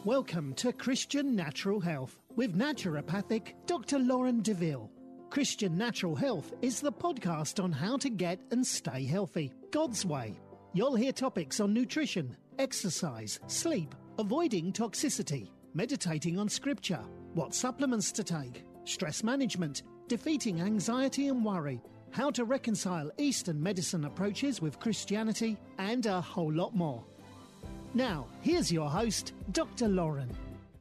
Welcome to Christian Natural Health with naturopathic Dr. Lauren DeVille. Christian Natural Health is the podcast on how to get and stay healthy, God's way. You'll hear topics on nutrition, exercise, sleep, avoiding toxicity, meditating on scripture, what supplements to take, stress management, defeating anxiety and worry, how to reconcile Eastern medicine approaches with Christianity, and a whole lot more. Now, here's your host, Dr. Lauren.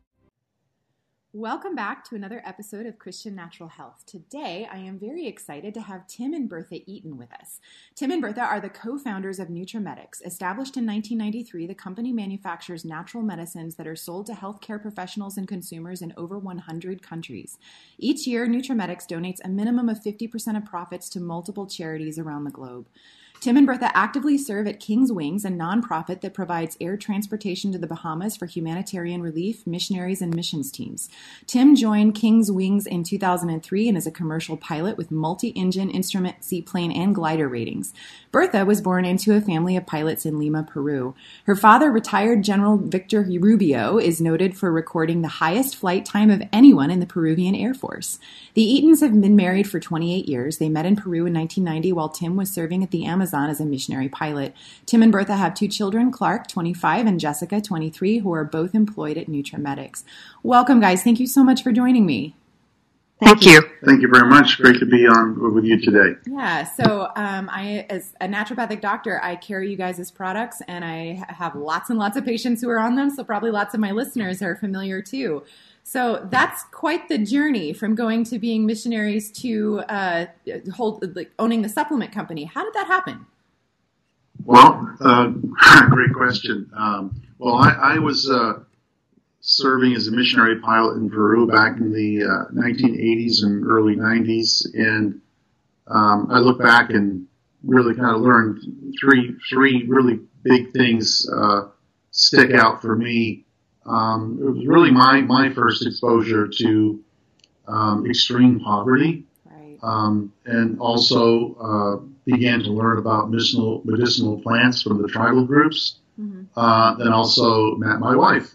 Welcome back to another episode of Christian Natural Health. Today, I am very excited to have Tim and Bertha Eaton with us. Tim and Bertha are the co-founders of NutriMedix. Established in 1993, the company manufactures natural medicines that are sold to healthcare professionals and consumers in over 100 countries. Each year, NutriMedix donates a minimum of 50% of profits to multiple charities around the globe. Tim and Bertha actively serve at King's Wings, a nonprofit that provides air transportation to the Bahamas for humanitarian relief, missionaries, and missions teams. Tim joined King's Wings in 2003 and is a commercial pilot with multi-engine instrument, seaplane, and glider ratings. Bertha was born into a family of pilots in Lima, Peru. Her father, retired General Victor Rubio, is noted for recording the highest flight time of anyone in the Peruvian Air Force. The Eatons have been married for 28 years. They met in Peru in 1990 while Tim was serving at the Amazon as a missionary pilot. Tim and Bertha have two children, Clark, 25, and Jessica, 23, who are both employed at NutriMedix. Welcome, guys. Thank you so much for joining me. Thank you. Thank you very much. Great to be on with you today. Yeah, so I, as a naturopathic doctor, I carry you guys' products, and I have lots and lots of patients who are on them, so probably lots of my listeners are familiar too. So that's quite the journey from going to being missionaries to owning the supplement company. How did that happen? Well, great question. I was serving as a missionary pilot in Peru back in the 1980s and early 90s, and I look back and really kind of learned three really big things stick out for me. It was really my first exposure to extreme poverty, right. And also began to learn about medicinal plants from the tribal groups. Mm-hmm. Then also met my wife,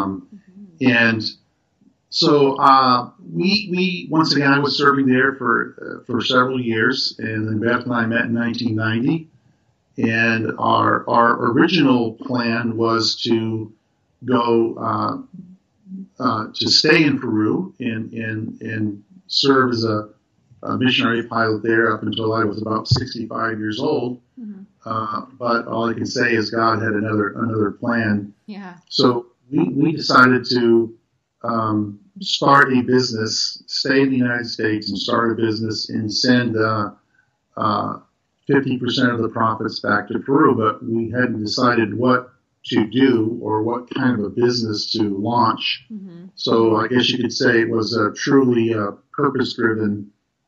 and so we once again I was serving there for several years, and then Beth and I met in 1990, and our original plan was to go to stay in Peru and serve as a missionary pilot there up until I was about 65 years old. Mm-hmm. But all I can say is God had another plan. Yeah. So we decided to start a business, stay in the United States and start a business and send 50% of the profits back to Peru. But we hadn't decided what to do or what kind of a business to launch. Mm-hmm. So I guess you could say it was a truly purpose-driven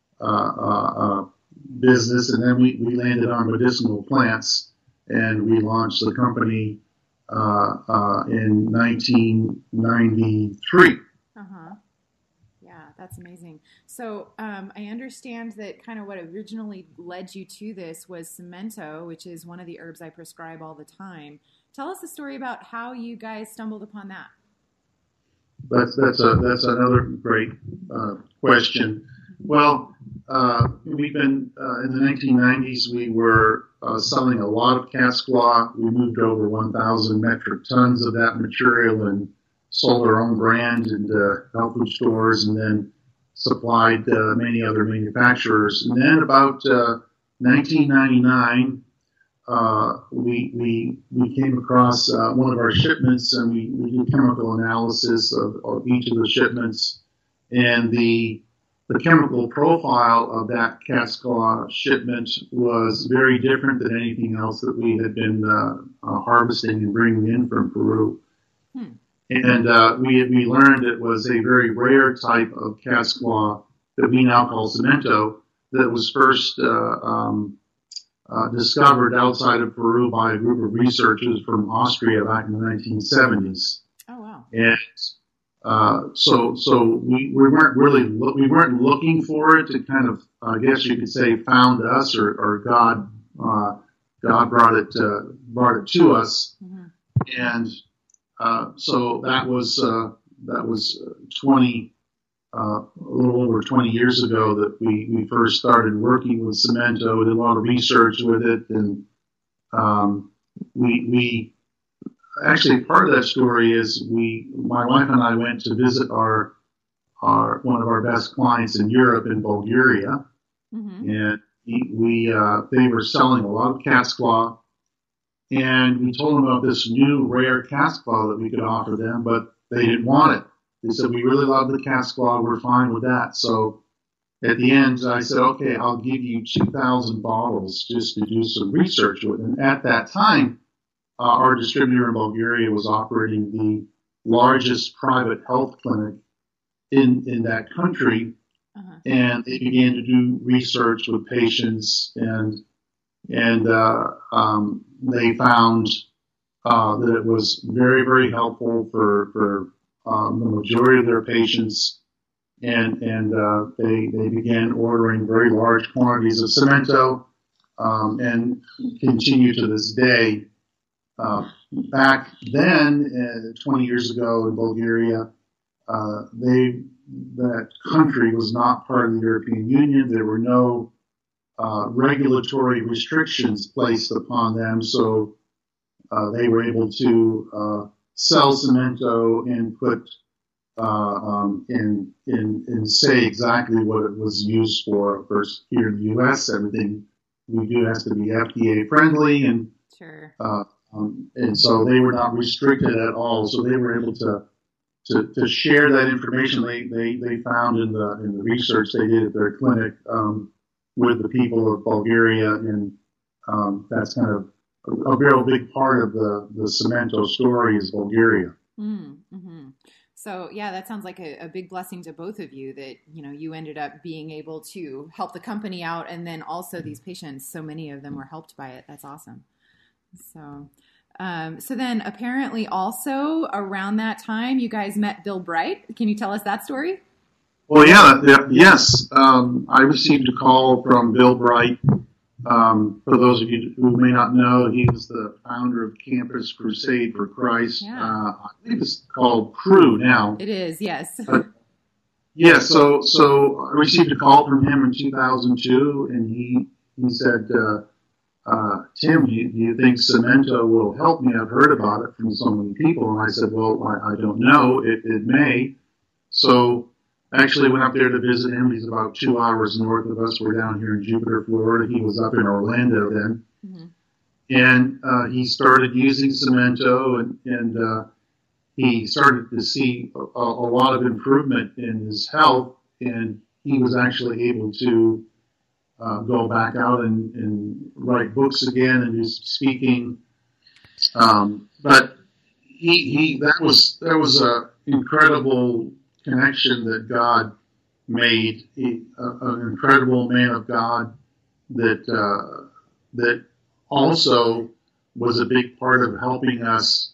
business. And then we landed on medicinal plants, and we launched the company in 1993. Yeah, that's amazing. So I understand that kind of what originally led you to this was Cemento, which is one of the herbs I prescribe all the time. Tell us a story about how you guys stumbled upon that. That's another great question. Well, we've been in the 1990s. We were selling a lot of castor oil. We moved over 1,000 metric tons of that material and sold our own brand into health food stores, and then supplied many other manufacturers. And then about 1999. We came across one of our shipments, and we did chemical analysis of each of the shipments, and the chemical profile of that castor shipment was very different than anything else that we had been harvesting and bringing in from Peru. And we learned it was a very rare type of castor that we now call Cemento that was first discovered outside of Peru by a group of researchers from Austria back in the 1970s. Oh wow! And so we weren't looking for it to kind of, I guess you could say, found us, or God brought it to us. Mm-hmm. And So that was 20, a little over 20 years ago that we first started working with Cemento. We did a lot of research with it, and we actually, part of that story is my wife and I went to visit our one of our best clients in Europe, in Bulgaria, and they were selling a lot of cat's claw, and we told them about this new rare cat's claw that we could offer them, but they didn't want it. They said, we really love the cat's claw, we're fine with that. So at the end, I said, okay, I'll give you 2,000 bottles just to do some research with. And at that time, our distributor in Bulgaria was operating the largest private health clinic in that country, and they began to do research with patients, and they found that it was very, very helpful for the majority of their patients, and they began ordering very large quantities of Cemento, and continue to this day. Back then, 20 years ago in Bulgaria, that country was not part of the European Union. There were no regulatory restrictions placed upon them, so they were able to sell Cemento and put and say exactly what it was used for. Of course, here in the U.S., everything we do has to be FDA friendly, and sure. And so they were not restricted at all. So they were able to share that information they found in the research they did at their clinic with the people of Bulgaria, and that's kind of a real big part of the Cemento story is Bulgaria. Mm-hmm. So yeah, that sounds like a big blessing to both of you that, you ended up being able to help the company out, and then also these patients, so many of them were helped by it. That's awesome. So then apparently also around that time, you guys met Bill Bright. Can you tell us that story? Well, yes. I received a call from Bill Bright. For those of you who may not know, he was the founder of Campus Crusade for Christ. Yeah. I think it's called Cru now. It is, yes. Yeah, so I received a call from him in 2002, and he said, Tim, do you think Cemento will help me? I've heard about it from so many people. And I said, well, I don't know. It may. So I actually went up there to visit him. He's about 2 hours north of us. We're down here in Jupiter, Florida. He was up in Orlando then. Mm-hmm. And he started using Cemento, and he started to see a lot of improvement in his health, and he was actually able to go back out and write books again and do speaking. But there was a incredible connection that God made, an incredible man of God that also was a big part of helping us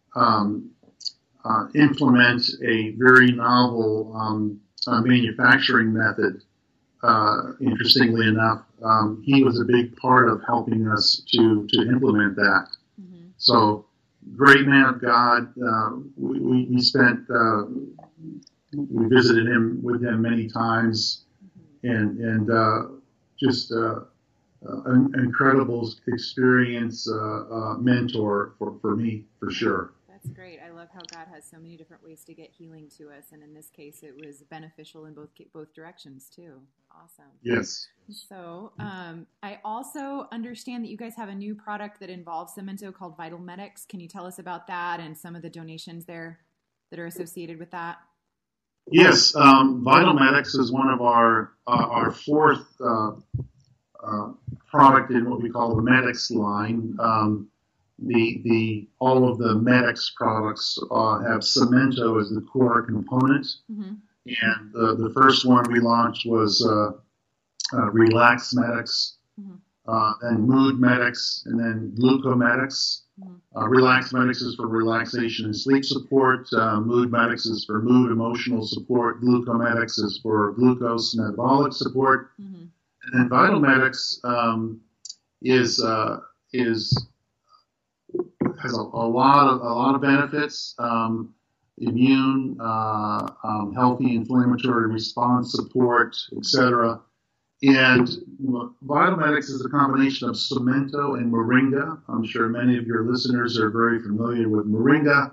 implement a very novel manufacturing method. Interestingly enough, he was a big part of helping us to implement that. Mm-hmm. So, great man of God. We spent, we visited with him many times, and just an incredible experience, mentor for me, for sure. That's great. I love how God has so many different ways to get healing to us, and in this case, it was beneficial in both directions too. Awesome. Yes. So I also understand that you guys have a new product that involves Cemento called VitalMedix. Can you tell us about that and some of the donations there that are associated with that? Yes, VitalMedix is one of our fourth product in what we call the Medix line. All of the Medix products have Cemento as the core component, mm-hmm. and the first one we launched was Relax Medix, mm-hmm. Then Mood Medix, and then Glucomedix. Mm-hmm. Relax Medix is for relaxation and sleep support. Mood Medix is for mood emotional support. Glucomedix is for glucose metabolic support, mm-hmm. and then VitalMedix is has a lot of benefits. Immune, healthy inflammatory response support, etc. And Vitalmedics is a combination of Cemento and Moringa. I'm sure many of your listeners are very familiar with Moringa.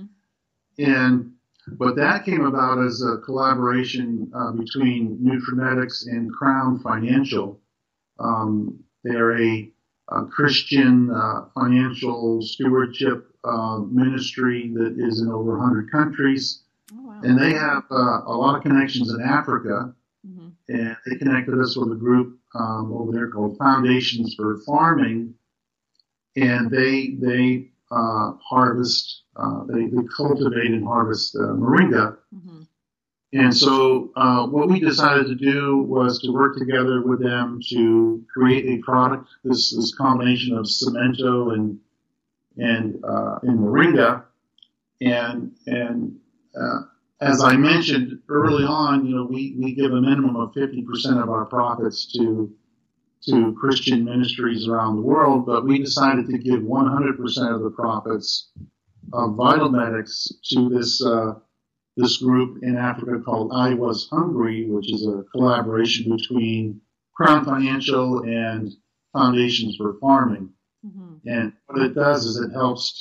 But that came about as a collaboration between Nutramedix and Crown Financial. They're a Christian financial stewardship ministry that is in over 100 countries. Oh, wow. And they have a lot of connections in Africa. And they connected us with a group over there called Foundations for Farming. And they harvest, they cultivate and harvest moringa. And so what we decided to do was to work together with them to create a product, this combination of Cemento and moringa. And as I mentioned early on, we give a minimum of 50% of our profits to Christian ministries around the world, but we decided to give 100% of the profits of Vitalmedics to this group in Africa called I Was Hungry, which is a collaboration between Crown Financial and Foundations for Farming. And what it does is it helps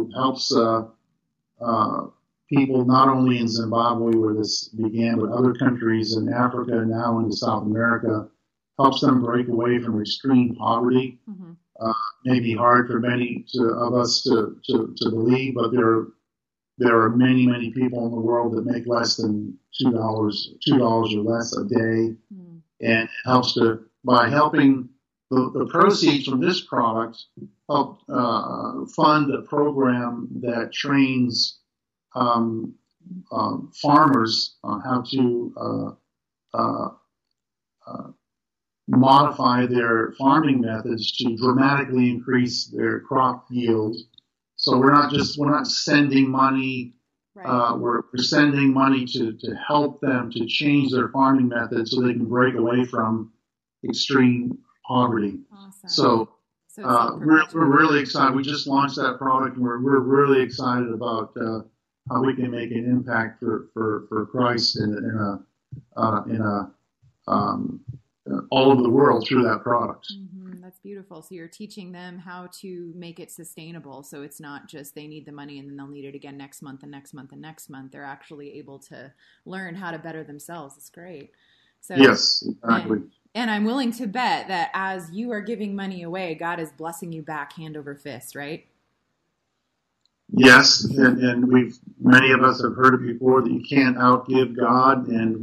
people not only in Zimbabwe where this began, but other countries in Africa and now into South America, helps them break away from extreme poverty. May be hard for many of us to believe, but there are many, many people in the world that make less than $2 or less a day. And it helps by helping the proceeds from this product help fund a program that trains farmers on how to modify their farming methods to dramatically increase their crop yield. So we're not sending money. Right. We're sending money to help them to change their farming methods so they can break away from extreme poverty. Awesome. So we're really excited. We just launched that product, and we're really excited about how we can make an impact for Christ in all over the world through that product. That's beautiful. So you're teaching them how to make it sustainable. So it's not just they need the money and then they'll need it again next month and next month and next month. They're actually able to learn how to better themselves. It's great. So yes, exactly. And I'm willing to bet that as you are giving money away, God is blessing you back hand over fist, right? Yes, and many of us have heard it before that you can't outgive God, and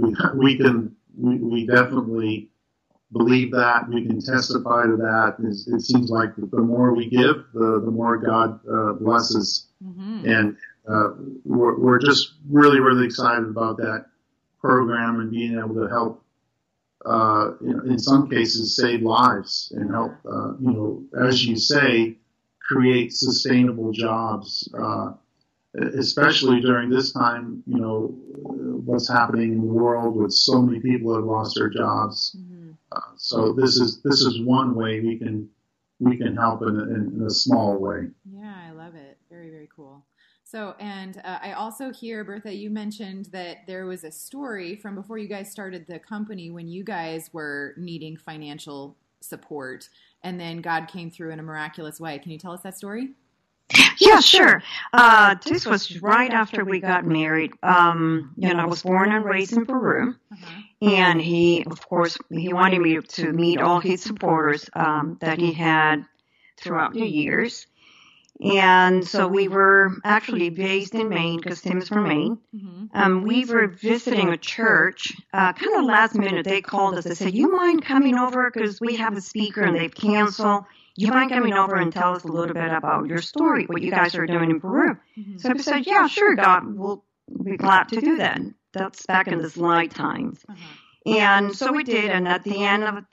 we definitely believe that. We can testify to that. It seems like the more we give, the more God blesses. And we're just really, really excited about that program and being able to help, in some cases, save lives and help, as you say, create sustainable jobs, especially during this time, what's happening in the world with so many people who have lost their jobs. So this is one way we can help in a small way. Yeah, I love it. Very, very cool. So, and I also hear, Bertha, you mentioned that there was a story from before you guys started the company when you guys were needing financial support, and then God came through in a miraculous way. Can you tell us that story? Yeah, sure. This was right after we got married. I was born and raised in Peru, and he wanted me to meet all his supporters that he had throughout the years. And so we were actually based in Maine because Tim is from Maine. We were visiting a church. Kind of last minute, they called us. They said, "You mind coming over because we have a speaker and they've canceled. You mind coming over and tell us a little bit about your story, what you guys are doing in Peru?" So I said, "Yeah, sure, God, we'll be glad to do that." That's back in the slide times. And so we did. And at the end of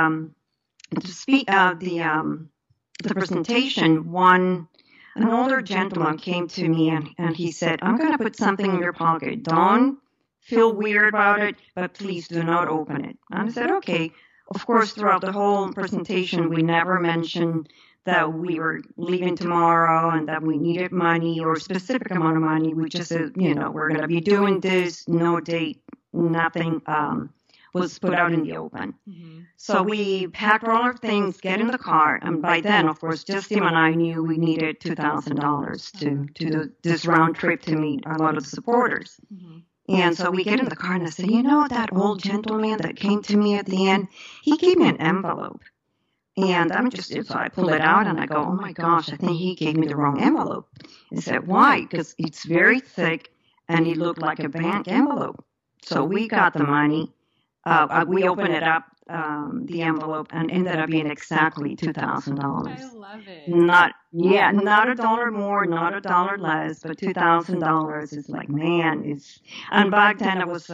the presentation, an older gentleman came to me and he said, "I'm going to put something in your pocket. Don't feel weird about it, but please do not open it." And I said, "Okay." Of course, throughout the whole presentation, we never mentioned that we were leaving tomorrow and that we needed money or a specific amount of money. We just said, we're going to be doing this, no date, nothing was put out in the open. Mm-hmm. So we packed all our things, get in the car, and by then, of course, just Tim and I knew we needed $2,000 to do this round trip to meet a lot of the supporters. Mm-hmm. And so we get in the car, and I said, that old gentleman that came to me at the end, he gave me an envelope. And so I pull it out, and I go, oh, my gosh, I think he gave me the wrong envelope. He said, why? Because it's very thick, and it looked like a bank envelope. So we got the money. We opened it up, the envelope, and ended up being exactly $2,000. I love it. Not a dollar more, not a dollar less, but $2,000 is like, man, and back then I was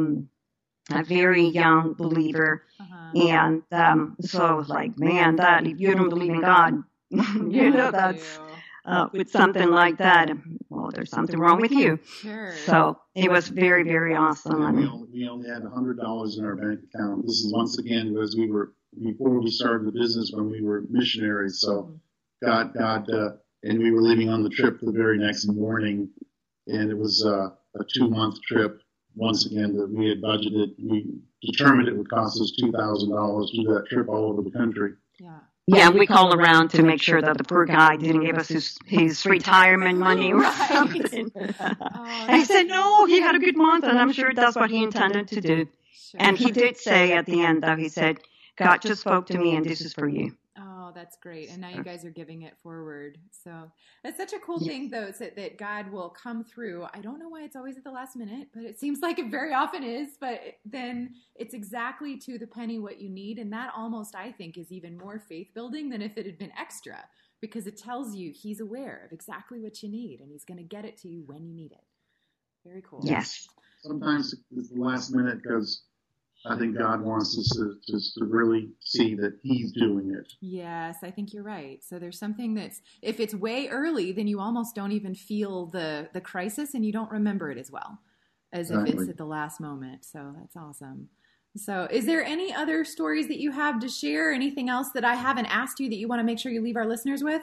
a very young believer, and so I was like, man, that if you don't believe in God, that's with something like that, well, there's something wrong with you. Sure. So it was very, very awesome. We only had $100 in our bank account. This is once again because before we started the business when we were missionaries. So God, and we were leaving on the trip the very next morning, and it was a 2-month trip. Once again, that we had budgeted, we determined it would cost us $2,000 to do that trip all over the country. Yeah. Yeah, we called around to make sure that the poor guy didn't give us his retirement money or something. And he said, no, he had a good month, and I'm sure that's what he intended to do. Sure. And he did say at the end, though, he said, God just spoke to me, and this is for you. Oh, that's great. And now you guys are giving it forward. So that's such a cool thing, though, that God will come through. I don't know why it's always at the last minute, but it seems like it very often is. But then it's exactly to the penny what you need. And that almost, I think, is even more faith building than if it had been extra, because it tells you he's aware of exactly what you need, and he's going to get it to you when you need it. Very cool. Yes. Sometimes it's the last minute because I think God wants us to really see that he's doing it. Yes, I think you're right. So there's something that's, if it's way early, then you almost don't even feel the crisis, and you don't remember it as well as if it's at the last moment. So that's awesome. So is there any other stories that you have to share? Anything else that I haven't asked you that you want to make sure you leave our listeners with?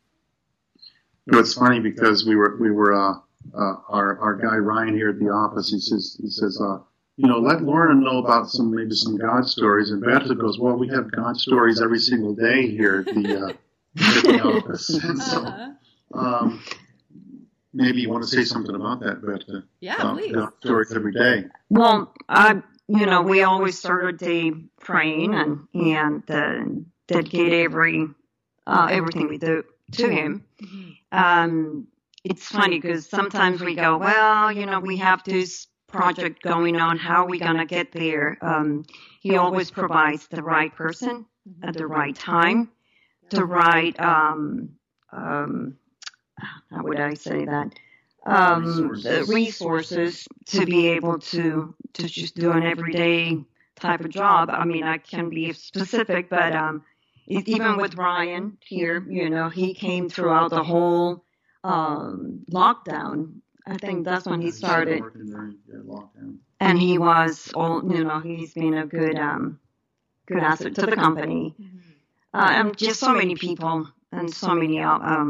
It's funny because we were our guy Ryan here at the office, he says, let Lorna know about maybe some God stories. And Beth goes, well, we have God stories every single day here at the office. And so maybe you want to say something about that, Beth. Yeah, please. God stories every day. Well, we always start our day praying and dedicate everything we do to him. Mm-hmm. It's funny because sometimes we go, well, we have this project going on. How are we going to get there? He always provides the right person at the right time, the right, how would I say that? The resources to be able to just do an everyday type of job. I mean, I can be specific, but even with Ryan here, he came throughout the whole lockdown. I think that's when he started. And he was, he's been a good asset to the company. And just so many people and so many,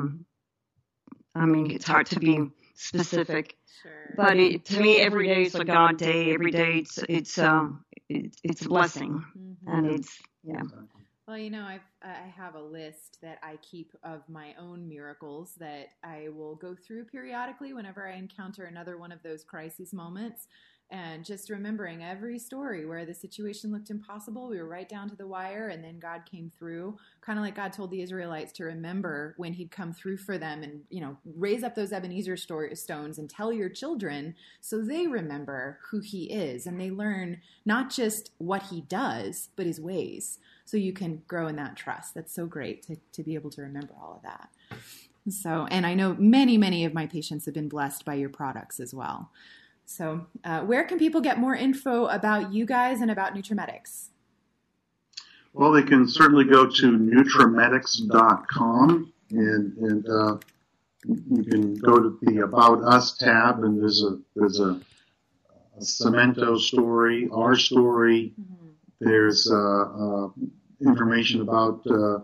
it's hard to be specific. Sure. But to me, every day is a God day. Every day it's a blessing. Mm-hmm. And it's, yeah. Well, I have a list that I keep of my own miracles that I will go through periodically whenever I encounter another one of those crisis moments. And just remembering every story where the situation looked impossible, we were right down to the wire, and then God came through, kind of like God told the Israelites to remember when he'd come through for them and, raise up those Ebenezer stones and tell your children so they remember who he is, and they learn not just what he does, but his ways, so you can grow in that trust. That's so great to be able to remember all of that. So, and I know many, many of my patients have been blessed by your products as well. So where can people get more info about you guys and about NutraMedix? Well, they can certainly go to NutraMedix.com, and you can go to the About Us tab, and there's a Cemento story, our story. Mm-hmm. There's information about the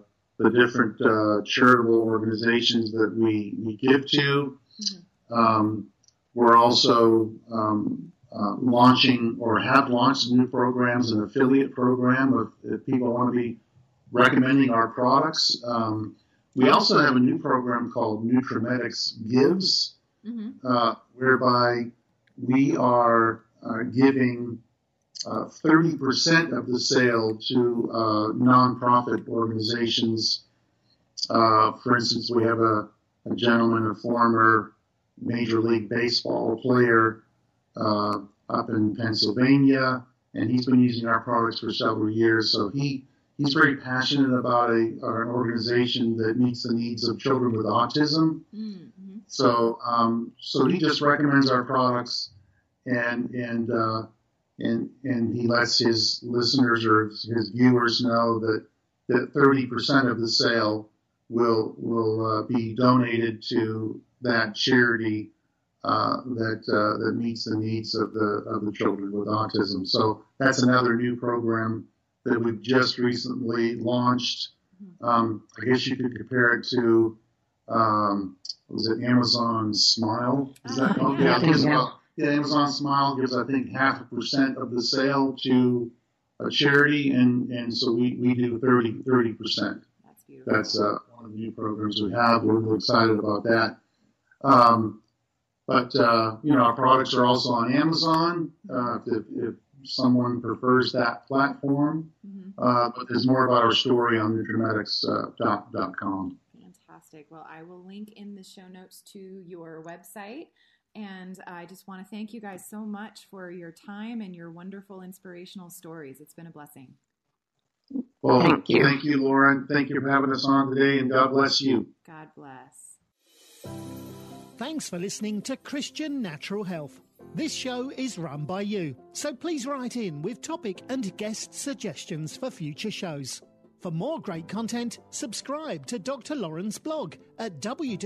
the different charitable organizations that we give to. We're also launching or have launched new programs, an affiliate program if people want to be recommending our products. We also have a new program called NutriMedics Gives, whereby we are giving 30% of the sale to nonprofit organizations. For instance, we have a gentleman, a former Major League Baseball player up in Pennsylvania, and he's been using our products for several years. So he's very passionate about an organization that meets the needs of children with autism. So he just recommends our products, and he lets his listeners or his viewers know that 30% of the sale will be donated to that charity that meets the needs of the children with autism. So that's another new program that we've just recently launched. I guess you could compare it to was it Amazon Smile? Is that called? Yeah, Amazon Smile gives, I think, 0.5% of the sale to a charity, and so we do 30%. That's beautiful. That's one of the new programs we have. We're really excited about that. But our products are also on Amazon if someone prefers that platform. But there's more about our story on NutriMedics.com. Fantastic. Well, I will link in the show notes to your website. And I just want to thank you guys so much for your time and your wonderful inspirational stories. It's been a blessing. Well, thank you, Lauren. Thank you for having us on today, and God bless you. God bless. Thanks for listening to Christian Natural Health. This show is run by you, so please write in with topic and guest suggestions for future shows. For more great content, subscribe to Dr. Lauren's blog at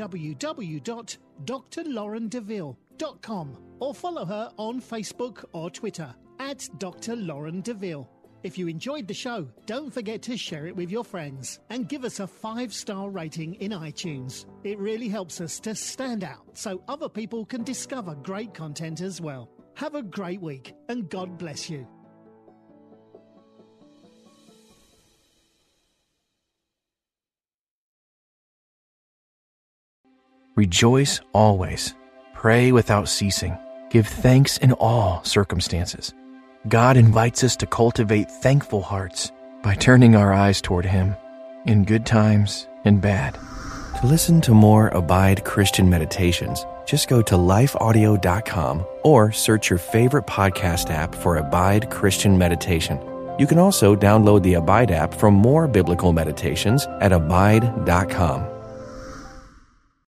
www.drlaurendeville.com or follow her on Facebook or Twitter at Dr. Lauren DeVille. If you enjoyed the show, don't forget to share it with your friends and give us a 5-star rating in iTunes. It really helps us to stand out so other people can discover great content as well. Have a great week and God bless you. Rejoice always. Pray without ceasing. Give thanks in all circumstances. God invites us to cultivate thankful hearts by turning our eyes toward Him in good times and bad. To listen to more Abide Christian meditations, just go to lifeaudio.com or search your favorite podcast app for Abide Christian Meditation. You can also download the Abide app for more biblical meditations at abide.com.